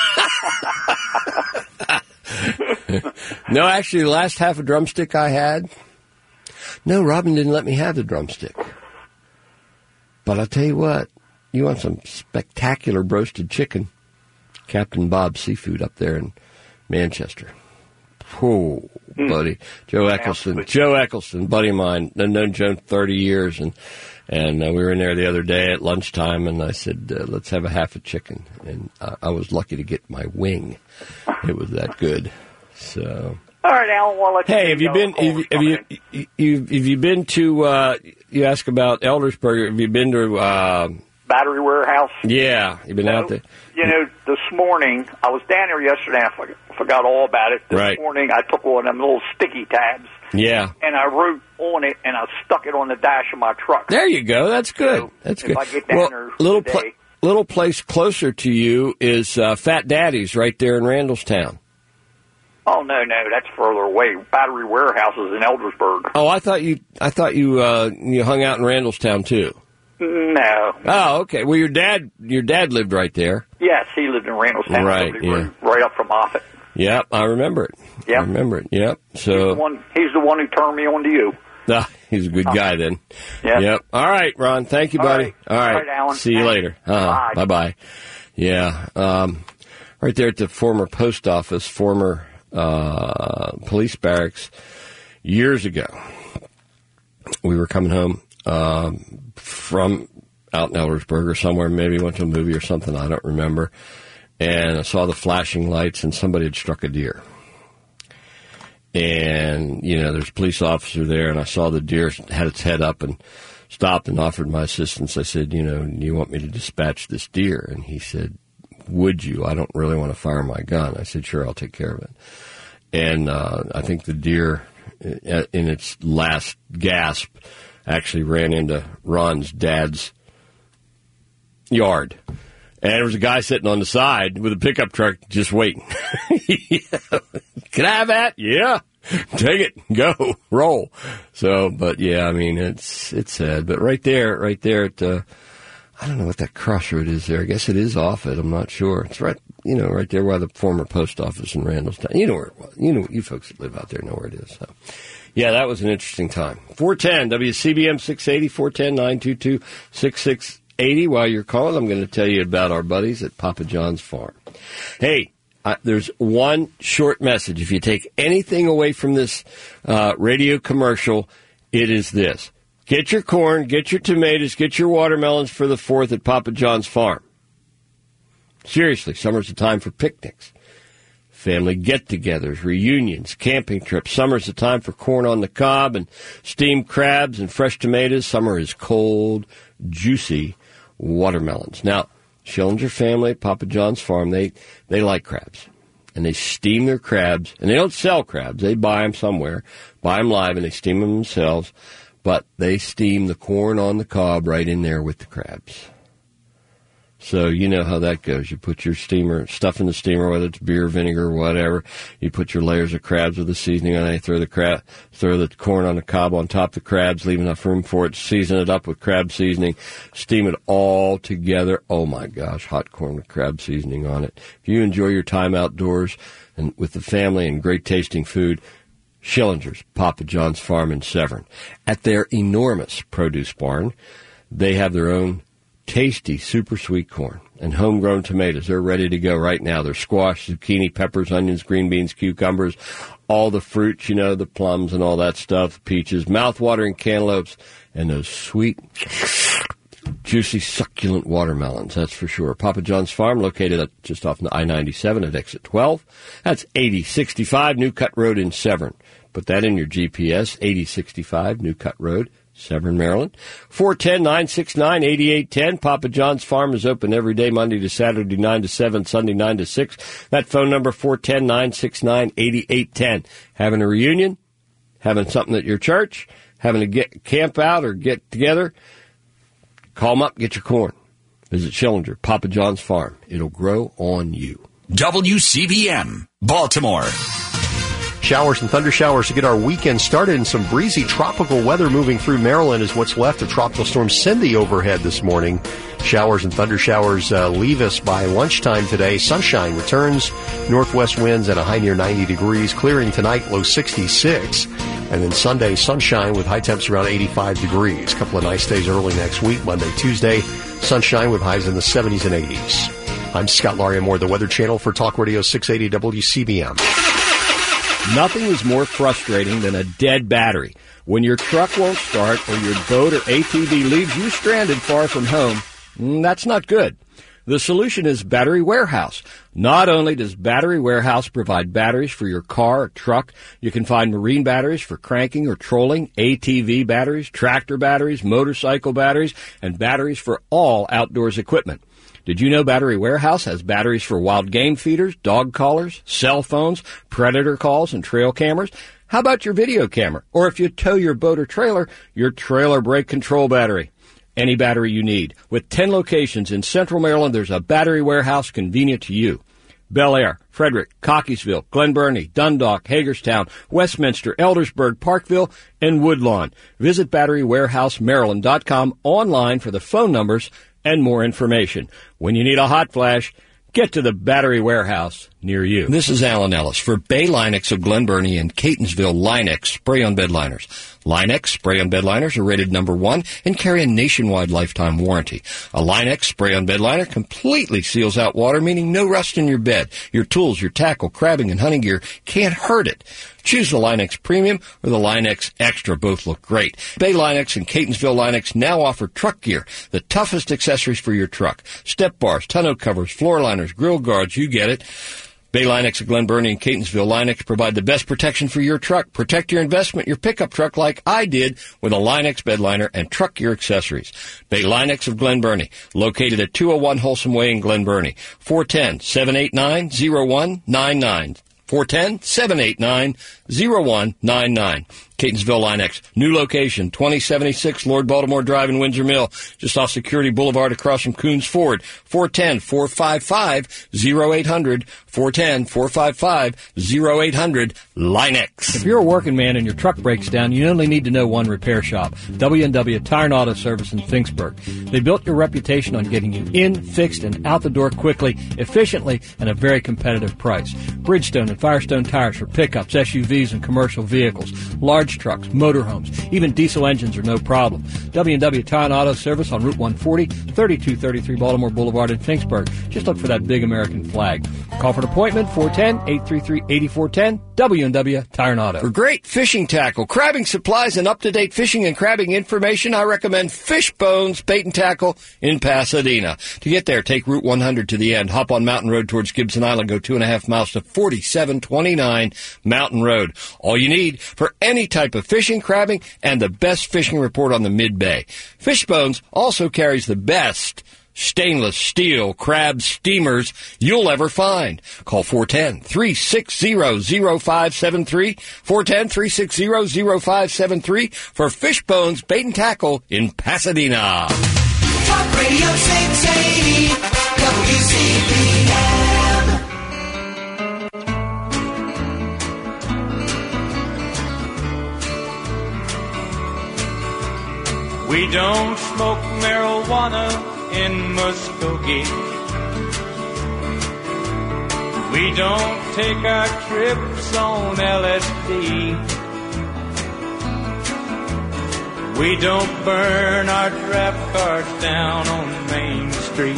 No, actually, the last half a drumstick I had, no, Robin didn't let me have the drumstick. But I'll tell you what, you want some spectacular roasted chicken, Captain Bob Seafood up there in Manchester. Oh, mm. buddy. Joe Eccleston. Joe Eccleston, buddy of mine. I've known Joe thirty years, and and uh, we were in there the other day at lunchtime, and I said, uh, let's have a half a chicken. And uh, I was lucky to get my wing. It was that good. So... All right, Alan. Well, let's hey, have you been? Have you, have you, you have you been to? Uh, you ask about Eldersburg. Have you been to uh, Battery Warehouse? Yeah, you've been you out know, there. You know, this morning I was down there yesterday. I forgot, forgot all about it. This right. morning I took one of them little sticky tabs. Yeah. And I wrote on it, and I stuck it on the dash of my truck. There you go. That's good. So That's if good. I get down well, there little today, pla- little place closer to you is uh, Fat Daddy's right there in Randallstown. Oh no, no, that's further away. Battery Warehouse is in Eldersburg. Oh, I thought you, I thought you, uh, you hung out in Randallstown too. No. Oh, okay. Well, your dad, your dad lived right there. Yes, he lived in Randallstown. Right. So Yeah. Right up from Moffett. Yep, I remember it. Yep. I remember it. Yep. So He's the one. He's the one who turned me on to you. Ah, he's a good guy then. Yep. Yep. All right, Ron. Thank you, All buddy. right. All right. All right, Alan. See you Thanks. later. Uh-huh. Bye. Bye-bye. Yeah. Um, right there at the former post office, former uh, police barracks, years ago. we were coming home um, from out in Eldersburg or somewhere. Maybe went to a movie or something. I don't remember. And I saw the flashing lights, and somebody had struck a deer. And, you know, there's a police officer there, and I saw the deer had its head up and stopped and offered my assistance. I said, you know, do you want me to dispatch this deer? And he said, would you? I don't really want to fire my gun. I said, sure, I'll take care of it. And uh, I think the deer, in its last gasp, actually ran into Ron's dad's yard. And there was a guy sitting on the side with a pickup truck just waiting. Yeah. Can I have that? Yeah. Take it. Go. Roll. So, but yeah, I mean, it's it's sad. But right there, right there at, uh, I don't know what that crossroad is there. I guess it is off it. I'm not sure. It's right, you know, right there where the former post office in Randallstown. You know where it was. You know, you folks that live out there know where it is. So, yeah, that was an interesting time. four ten W C B M six eighty, four ten, nine two two, six six eight zero. While you're calling, I'm going to tell you about our buddies at Papa John's Farm. Hey, Uh, there's one short message. If you take anything away from this uh, radio commercial, it is this. Get your corn, get your tomatoes, get your watermelons for the fourth at Papa John's Farm. Seriously, summer's the time for picnics, family get-togethers, reunions, camping trips. Summer's the time for corn on the cob and steamed crabs and fresh tomatoes. Summer is cold, juicy watermelons. Now, Schillinger family at Papa John's Farm, they, they like crabs. And they steam their crabs. And they don't sell crabs. They buy them somewhere, buy them live, and they steam them themselves. But they steam the corn on the cob right in there with the crabs. So you know how that goes. You put your steamer, stuff in the steamer, whether it's beer, vinegar, or whatever. You put your layers of crabs with the seasoning on it. You throw the crab, throw the corn on the cob on top of the crabs, leave enough room for it. Season it up with crab seasoning. Steam it all together. Oh my gosh, hot corn with crab seasoning on it. If you enjoy your time outdoors and with the family and great tasting food, Schillinger's Papa John's Farm in Severn. At their enormous produce barn, they have their own tasty, super sweet corn and homegrown tomatoes. They're ready to go right now. There's squash, zucchini, peppers, onions, green beans, cucumbers, all the fruits, you know, the plums and all that stuff, peaches, mouth-watering cantaloupes, and those sweet, juicy, succulent watermelons, that's for sure. Papa John's Farm, located at just off I ninety-seven at exit twelve. That's eighty sixty-five New Cut Road in Severn. Put that in your G P S, eighty sixty-five New Cut Road, Severn, Maryland. four one zero, nine six nine, eight eight one zero. Papa John's Farm is open every day, Monday to Saturday, nine to seven, Sunday, nine to six. That phone number, four one zero, nine six nine, eight eight one zero. Having a reunion? Having something at your church? Having a get, camp out or get together? Call them up, get your corn. Visit Schillinger, Papa John's Farm. It'll grow on you. W C B M, Baltimore. Showers and thunder showers to get our weekend started, and some breezy tropical weather moving through Maryland is what's left of Tropical Storm Cindy overhead this morning. Showers and thunder showers uh, leave us by lunchtime today. Sunshine returns, northwest winds at a high near ninety degrees, clearing tonight, low sixty-six. And then Sunday, sunshine with high temps around eighty-five degrees. A couple of nice days early next week, Monday, Tuesday, sunshine with highs in the seventies and eighties. I'm Scott Laria Moore, the Weather Channel for Talk Radio six eighty W C B M. Nothing is more frustrating than a dead battery. When your truck won't start or your boat or A T V leaves you stranded far from home, that's not good. The solution is Battery Warehouse. Not only does Battery Warehouse provide batteries for your car or truck, you can find marine batteries for cranking or trolling, A T V batteries, tractor batteries, motorcycle batteries, and batteries for all outdoors equipment. Did you know Battery Warehouse has batteries for wild game feeders, dog collars, cell phones, predator calls, and trail cameras? How about your video camera? Or if you tow your boat or trailer, your trailer brake control battery. Any battery you need. With ten locations in Central Maryland, there's a Battery Warehouse convenient to you. Bel Air, Frederick, Cockeysville, Glen Burnie, Dundalk, Hagerstown, Westminster, Eldersburg, Parkville, and Woodlawn. Visit battery warehouse maryland dot com online for the phone numbers and more information. When you need a hot flash, get to the Battery Warehouse. near you. This is Alan Ellis for Bay Linux of Glen Burnie and Catonsville Linux spray-on bed liners. Linux spray-on bed liners are rated number one and carry a nationwide lifetime warranty. A Linux spray-on bed liner completely seals out water, meaning no rust in your bed. Your tools, your tackle, crabbing, and hunting gear can't hurt it. Choose the Linux Premium or the Linux Extra. Both look great. Bay Linux and Catonsville Linux now offer truck gear, the toughest accessories for your truck. Step bars, tonneau covers, floor liners, grill guards, you get it. Bay Linux of Glen Burnie and Catonsville Linux provide the best protection for your truck. Protect your investment, your pickup truck like I did with a Linux bed liner and truck gear accessories. Bay Linux of Glen Burnie, located at two oh one Wholesome Way in Glen Burnie. four one zero, seven eight nine, zero one nine nine. four one zero, seven eight nine, zero one nine nine. Catonsville Linux, new location, twenty seventy-six Lord Baltimore Drive in Windsor Mill, just off Security Boulevard across from Coons Ford. four one zero, four five five, zero eight hundred, four one zero, four five five, zero eight hundred, Linux. If you're a working man and your truck breaks down, you only need to know one repair shop, W and W Tire and Auto Service in Finksburg. They built your reputation on getting you in, fixed, and out the door quickly, efficiently, and a very competitive price. Bridgestone and Firestone tires for pickups, S U Vs, and commercial vehicles, large trucks, motorhomes, even diesel engines are no problem. W and W Tire and Auto Service on Route one forty, thirty-two thirty-three Baltimore Boulevard in Finksburg. Just look for that big American flag. Call for an appointment, four one zero, eight three three, eight four one zero, W and W Tire and Auto. For great fishing tackle, crabbing supplies, and up-to-date fishing and crabbing information, I recommend Fishbones Bait and Tackle in Pasadena. To get there, take Route one hundred to the end, hop on Mountain Road towards Gibson Island, go two and a half miles to forty-seven twenty-nine Mountain Road. All you need for any type of fishing, crabbing, and the best fishing report on the Mid-Bay. Fishbones also carries the best stainless steel crab steamers you'll ever find. Call four one zero, three six zero, zero five seven three, four one zero, three six zero, zero five seven three for Fishbones Bait and Tackle in Pasadena. Talk Radio six eighty, W C P M. We don't smoke marijuana in Muskogee. We don't take our trips on L S D. We don't burn our draft cards down on Main Street.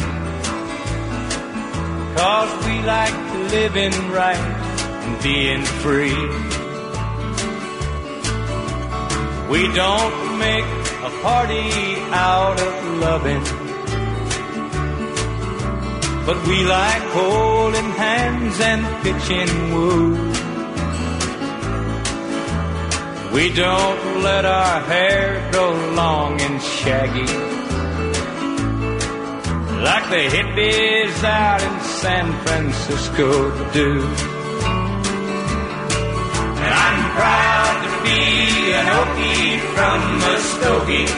'Cause we like living right and being free. We don't make a party out of loving, but we like holding hands and pitching wood. We don't let our hair grow long and shaggy like the hippies out in San Francisco do. And I'm proud to be an Okie from Muskogee,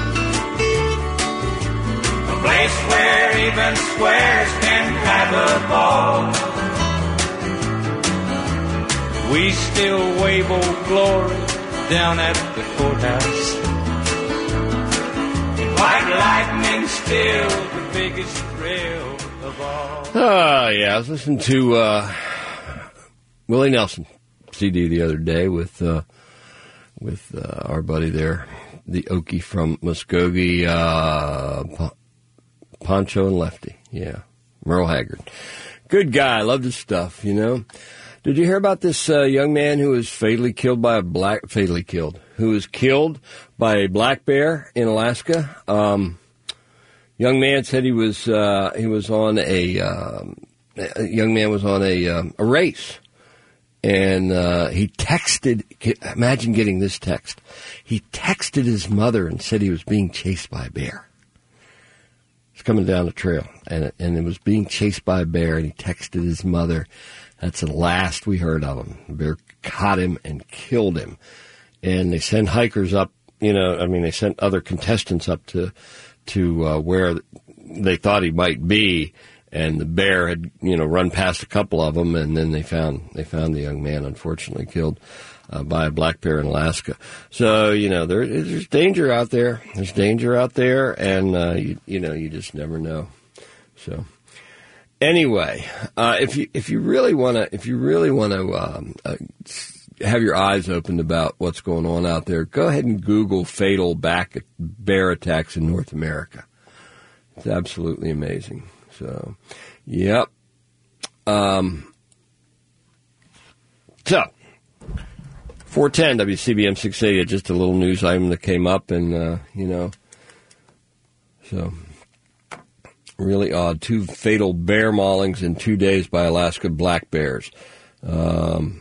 a place where even squares can have a ball. We still wave old glory down at the courthouse. White lightning still the biggest thrill of all. Ah, yeah, I was listening to uh, Willie Nelson C D the other day with uh, with uh, our buddy there, the Okie from Muskogee, uh, P- Poncho and Lefty. Yeah, Merle Haggard. Good guy. Loved his stuff, you know. Did you hear about this uh, young man who was fatally killed by a black, fatally killed, who was killed by a black bear in Alaska? Um, young man said he was, uh, he was on a, um, a young man was on a, um, a race. And uh, he texted, imagine getting this text. He texted his mother and said he was being chased by a bear. He's coming down the trail, and it, and it was being chased by a bear, and he texted his mother. That's the last we heard of him. The bear caught him and killed him. And they sent hikers up, you know, I mean, they sent other contestants up to, to uh, where they thought he might be. And the bear had, you know, run past a couple of them, and then they found they found the young man, unfortunately killed uh, by a black bear in Alaska. So, you know, there, there's danger out there. There's danger out there, and uh, you, you know, you just never know. So, Anyway, uh, if you if you really want to if you really want to um, uh, have your eyes opened about what's going on out there, go ahead and Google fatal back bear attacks in North America. It's absolutely amazing. So, yep. Um, so, four ten W C B M six eighty, just a little news item that came up, and, uh, you know, so, really odd. Two fatal bear maulings in two days by Alaska black bears. Um,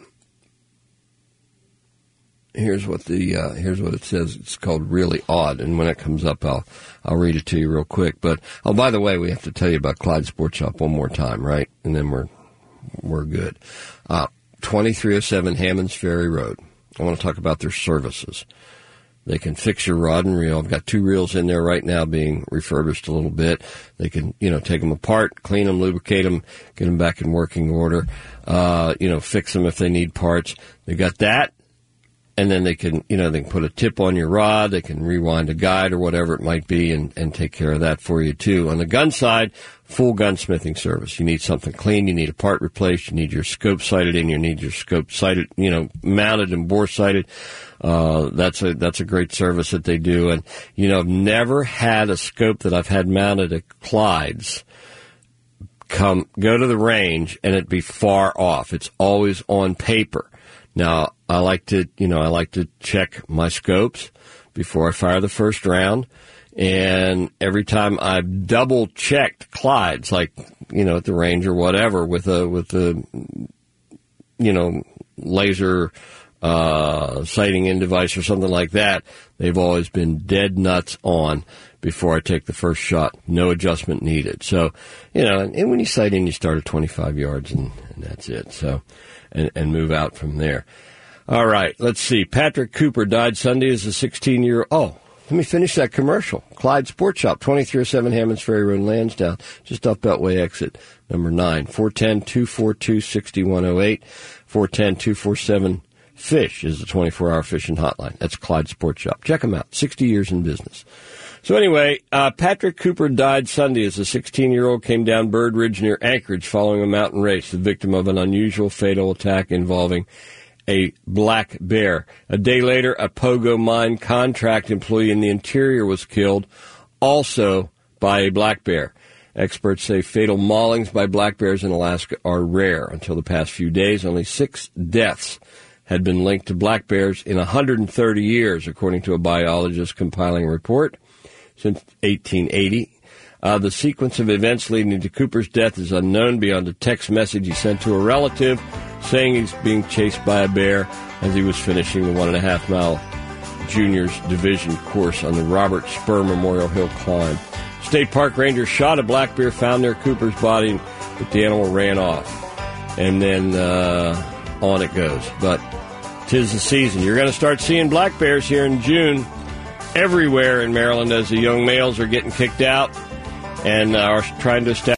here's what the uh, here's what it says. It's called Really Odd, and when it comes up, I'll I'll read it to you real quick. But oh, by the way, we have to tell you about Clyde Sports Shop one more time, right? And then we're we're good. Uh, twenty-three oh seven Hammonds Ferry Road. I want to talk about their services. They can fix your rod and reel. I've got two reels in there right now being refurbished a little bit. They can, you know, take them apart, clean them, lubricate them, get them back in working order, uh, you know, fix them if they need parts. They got that. And then they can, you know, they can put a tip on your rod. They can rewind a guide or whatever it might be and, and take care of that for you, too. On the gun side, full gunsmithing service. You need something clean. You need a part replaced. You need your scope sighted in. You need your scope sighted, you know, mounted and bore sighted. Uh, that's a, that's a great service that they do. And, you know, I've never had a scope that I've had mounted at Clyde's come, go to the range and it be far off. It's always on paper. Now, I like to, you know, I like to check my scopes before I fire the first round. And every time I've double checked Clyde's, like, you know, at the range or whatever with a, with a, you know, laser, uh, sighting in device or something like that, they've always been dead nuts on before I take the first shot. No adjustment needed. So, you know, and, and when you sight in, you start at twenty-five yards and, and that's it. So, and, and move out from there. All right, let's see. Patrick Cooper died Sunday as a sixteen-year-old. Oh, let me finish that commercial. Clyde Sports Shop, twenty-three oh seven Hammonds Ferry Road, Lansdowne, just off Beltway exit number nine. four one zero, two four two, six one zero eight. four one zero, two four seven, FISH is the twenty-four hour fishing hotline. That's Clyde Sports Shop. Check them out. sixty years in business. So anyway, uh, Patrick Cooper died Sunday as a sixteen-year-old came down Bird Ridge near Anchorage following a mountain race, the victim of an unusual fatal attack involving a black bear. A day later, a Pogo mine contract employee in the interior was killed, also by a black bear. Experts say fatal maulings by black bears in Alaska are rare. Until the past few days, only six deaths had been linked to black bears in one hundred thirty years, according to a biologist compiling a report since eighteen eighty. Uh, the sequence of events leading to Cooper's death is unknown beyond a text message he sent to a relative saying he's being chased by a bear as he was finishing the one and a half mile juniors division course on the Robert Spur Memorial Hill climb. State Park Rangers shot a black bear found near Cooper's body, but the animal ran off. And then uh, on it goes. But 'tis the season. You're going to start seeing black bears here in June everywhere in Maryland as the young males are getting kicked out and are trying to establish